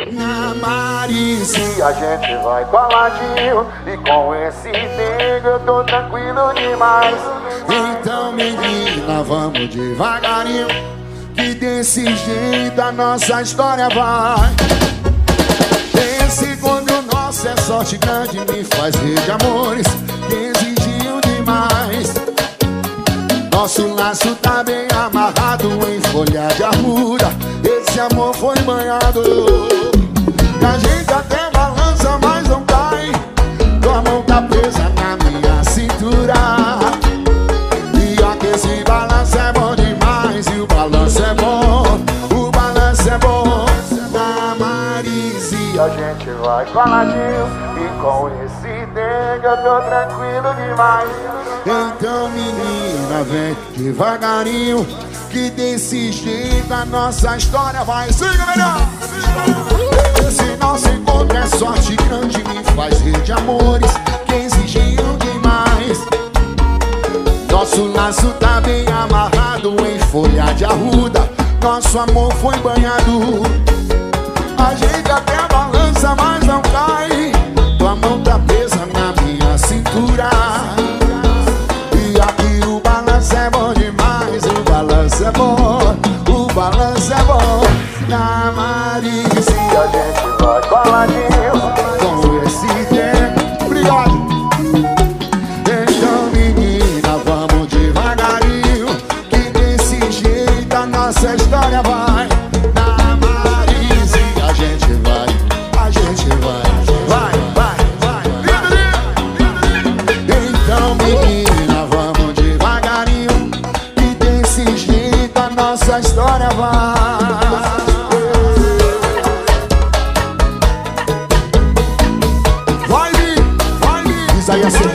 Na Maris. E a gente vai coladinho, e com esse nega eu tô tranquilo demais. Então menina, vamos devagarinho, que desse jeito a nossa história vai. Esse quando nosso é sorte grande, me faz rir de amores que exigiam demais. Nosso laço tá bem amarrado em folha de arruda. Esse amor foi banhado. E a gente até balança, mas não cai. Tua mão tá presa na minha cintura. E aqui esse balanço é bom demais. E o balanço é bom, o balanço é bom. Na Maris. E a gente vai coladinho, e com esse nega eu tô tranquilo demais. Então menina, vem devagarinho, que desse jeito a nossa história vai. Siga melhor! Esse nosso encontro é sorte grande, me faz rir de amores que exigiam demais. Nosso laço tá bem amarrado em folha de arruda. Nosso amor foi banhado. A gente até balança, mas não cai. Tua mão tá presa na minha cintura. E aqui o balanço é bom demais. O balanço é bom, o balanço é bom. Na Maris. E a gente vai coladinho, Com esse tempo. Obrigado. Então menina, vamos devagarinho, que desse jeito a nossa história vai. Na Maris. E a gente vai, a gente vai, vai. Então menina, vamos devagarinho, que desse jeito a nossa história vai. Vai vir, Isaías.